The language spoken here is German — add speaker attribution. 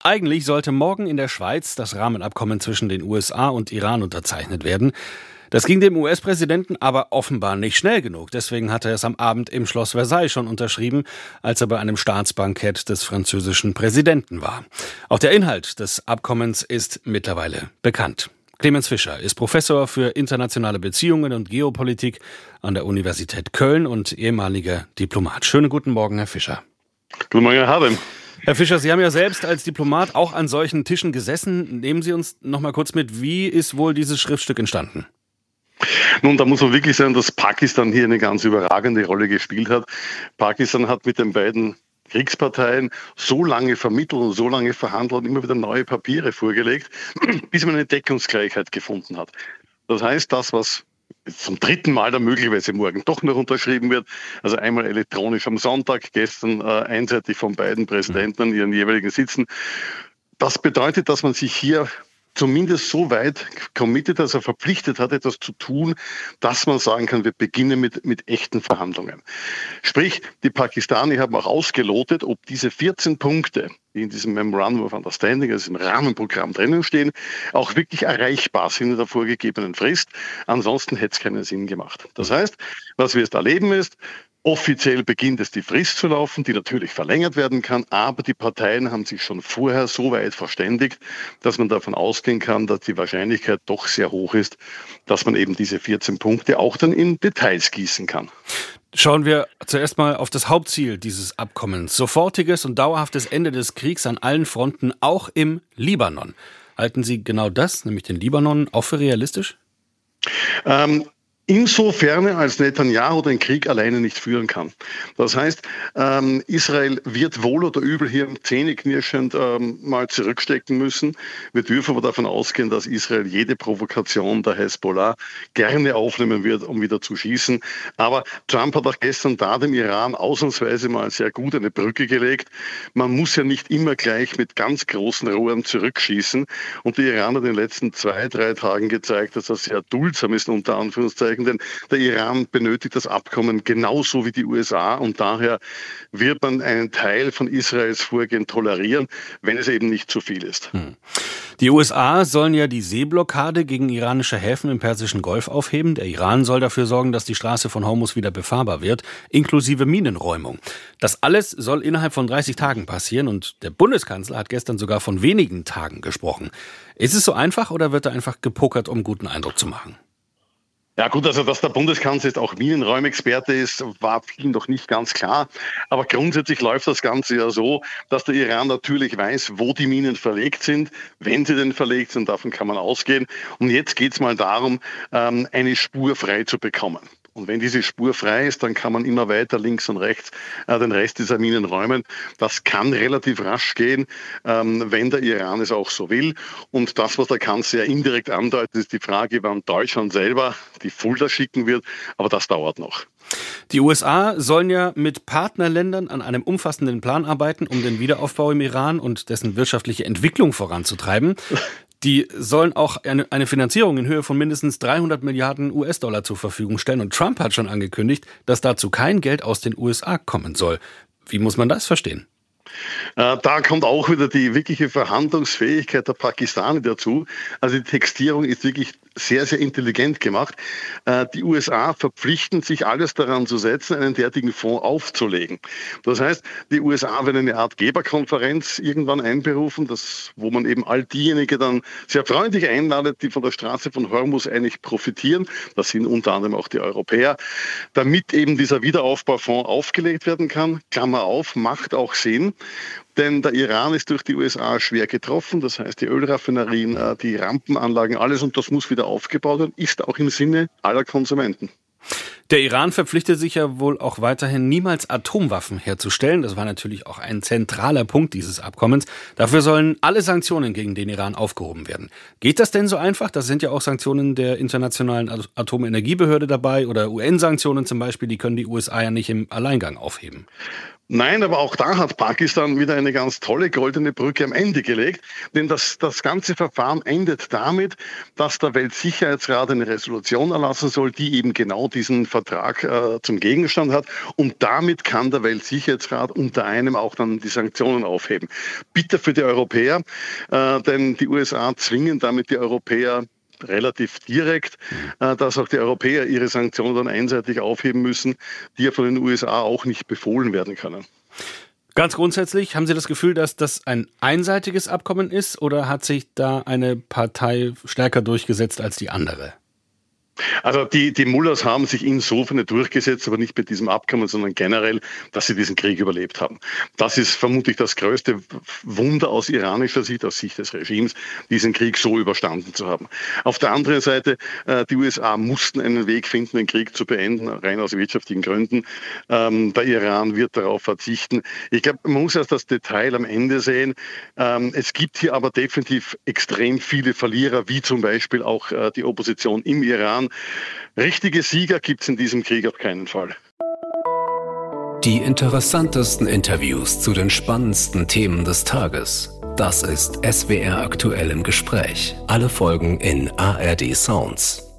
Speaker 1: Eigentlich sollte morgen in der Schweiz das Rahmenabkommen zwischen den USA und Iran unterzeichnet werden. Das ging dem US-Präsidenten aber offenbar nicht schnell genug. Deswegen hat er es am Abend im Schloss Versailles schon unterschrieben, als er bei einem Staatsbankett des französischen Präsidenten war. Auch der Inhalt des Abkommens ist mittlerweile bekannt. Clemens Fischer ist Professor für internationale Beziehungen und Geopolitik an der Universität Köln und ehemaliger Diplomat. Schönen guten Morgen, Herr Fischer.
Speaker 2: Guten Morgen, Herr Harden.
Speaker 1: Herr Fischer, Sie haben ja selbst als Diplomat auch an solchen Tischen gesessen. Nehmen Sie uns noch mal kurz mit, wie ist wohl dieses Schriftstück entstanden?
Speaker 2: Nun, da muss man wirklich sagen, dass Pakistan hier eine ganz überragende Rolle gespielt hat. Pakistan hat mit den beiden Kriegsparteien so lange vermittelt und so lange verhandelt und immer wieder neue Papiere vorgelegt, bis man eine Deckungsgleichheit gefunden hat. Das heißt, das, was zum dritten Mal dann möglicherweise morgen doch noch unterschrieben wird, also einmal elektronisch am Sonntag, gestern einseitig von beiden Präsidenten an ihren jeweiligen Sitzen. Das bedeutet, dass man sich hier zumindest so weit committed, also verpflichtet hat, etwas zu tun, dass man sagen kann, wir beginnen mit echten Verhandlungen. Sprich, die Pakistanis haben auch ausgelotet, ob diese 14 Punkte, die in diesem Memorandum of Understanding, also im Rahmenprogramm drinnen stehen, auch wirklich erreichbar sind in der vorgegebenen Frist. Ansonsten hätte es keinen Sinn gemacht. Das heißt, was wir jetzt erleben ist, offiziell beginnt es die Frist zu laufen, die natürlich verlängert werden kann, aber die Parteien haben sich schon vorher so weit verständigt, dass man davon ausgehen kann, dass die Wahrscheinlichkeit doch sehr hoch ist, dass man eben diese 14 Punkte auch dann in Details gießen kann.
Speaker 1: Schauen wir zuerst mal auf das Hauptziel dieses Abkommens. Sofortiges und dauerhaftes Ende des Kriegs an allen Fronten, auch im Libanon. Halten Sie genau das, nämlich den Libanon, auch für realistisch?
Speaker 2: Insofern, als Netanyahu den Krieg alleine nicht führen kann. Das heißt, Israel wird wohl oder übel hier zähneknirschend mal zurückstecken müssen. Wir dürfen aber davon ausgehen, dass Israel jede Provokation der Hezbollah gerne aufnehmen wird, um wieder zu schießen. Aber Trump hat auch gestern da dem Iran ausnahmsweise mal sehr gut eine Brücke gelegt. Man muss ja nicht immer gleich mit ganz großen Rohren zurückschießen. Und die Iraner in den letzten 2-3 Tagen gezeigt, dass das sehr duldsam ist, unter Anführungszeichen. Denn der Iran benötigt das Abkommen genauso wie die USA und daher wird man einen Teil von Israels Vorgehen tolerieren, wenn es eben nicht zu viel ist.
Speaker 1: Die USA sollen ja die Seeblockade gegen iranische Häfen im Persischen Golf aufheben. Der Iran soll dafür sorgen, dass die Straße von Hormuz wieder befahrbar wird, inklusive Minenräumung. Das alles soll innerhalb von 30 Tagen passieren und der Bundeskanzler hat gestern sogar von wenigen Tagen gesprochen. Ist es so einfach oder wird da einfach gepokert, um guten Eindruck zu machen?
Speaker 2: Ja gut, also dass der Bundeskanzler jetzt auch Minenräumexperte ist, war vielen noch nicht ganz klar. Aber grundsätzlich läuft das Ganze ja so, dass der Iran natürlich weiß, wo die Minen verlegt sind, wenn sie denn verlegt sind, davon kann man ausgehen. Und jetzt geht es mal darum, eine Spur frei zu bekommen. Und wenn diese Spur frei ist, dann kann man immer weiter links und rechts den Rest dieser Minen räumen. Das kann relativ rasch gehen, wenn der Iran es auch so will. Und das, was der Kanzler indirekt andeutet, ist die Frage, wann Deutschland selber die Fulda schicken wird. Aber das dauert noch.
Speaker 1: Die USA sollen ja mit Partnerländern an einem umfassenden Plan arbeiten, um den Wiederaufbau im Iran und dessen wirtschaftliche Entwicklung voranzutreiben. Die sollen auch eine Finanzierung in Höhe von mindestens 300 Milliarden US-Dollar zur Verfügung stellen. Und Trump hat schon angekündigt, dass dazu kein Geld aus den USA kommen soll. Wie muss man das verstehen?
Speaker 2: Da kommt auch wieder die wirkliche Verhandlungsfähigkeit der Pakistaner dazu. Also die Textierung ist wirklich sehr, sehr intelligent gemacht. Die USA verpflichten sich, alles daran zu setzen, einen derartigen Fonds aufzulegen. Das heißt, die USA werden eine Art Geberkonferenz irgendwann einberufen, wo man eben all diejenigen dann sehr freundlich einladet, die von der Straße von Hormuz eigentlich profitieren. Das sind unter anderem auch die Europäer, damit eben dieser Wiederaufbaufonds aufgelegt werden kann. Klammer auf, macht auch Sinn. Denn der Iran ist durch die USA schwer getroffen. Das heißt, die Ölraffinerien, die Rampenanlagen, alles und das muss wieder aufgebaut werden, ist auch im Sinne aller Konsumenten.
Speaker 1: Der Iran verpflichtet sich ja wohl auch weiterhin, niemals Atomwaffen herzustellen. Das war natürlich auch ein zentraler Punkt dieses Abkommens. Dafür sollen alle Sanktionen gegen den Iran aufgehoben werden. Geht das denn so einfach? Da sind ja auch Sanktionen der Internationalen Atomenergiebehörde dabei oder UN-Sanktionen zum Beispiel. Die können die USA ja nicht im Alleingang aufheben.
Speaker 2: Nein, aber auch da hat Pakistan wieder eine ganz tolle goldene Brücke am Ende gelegt. Denn das ganze Verfahren endet damit, dass der Weltsicherheitsrat eine Resolution erlassen soll, die eben genau diesen Vertrag zum Gegenstand hat. Und damit kann der Weltsicherheitsrat unter einem auch dann die Sanktionen aufheben. Bitter für die Europäer, denn die USA zwingen damit die Europäer relativ direkt, dass auch die Europäer ihre Sanktionen dann einseitig aufheben müssen, die ja von den USA auch nicht befohlen werden können.
Speaker 1: Ganz grundsätzlich, haben Sie das Gefühl, dass das ein einseitiges Abkommen ist oder hat sich da eine Partei stärker durchgesetzt als die andere?
Speaker 2: Also die Mullahs haben sich insofern durchgesetzt, aber nicht bei diesem Abkommen, sondern generell, dass sie diesen Krieg überlebt haben. Das ist vermutlich das größte Wunder aus iranischer Sicht, aus Sicht des Regimes, diesen Krieg so überstanden zu haben. Auf der anderen Seite, die USA mussten einen Weg finden, den Krieg zu beenden, rein aus wirtschaftlichen Gründen. Der Iran wird darauf verzichten. Ich glaube, man muss erst das Detail am Ende sehen. Es gibt hier aber definitiv extrem viele Verlierer, wie zum Beispiel auch die Opposition im Iran. Richtige Sieger gibt es in diesem Krieg auf keinen Fall.
Speaker 3: Die interessantesten Interviews zu den spannendsten Themen des Tages. Das ist SWR aktuell im Gespräch. Alle Folgen in ARD Sounds.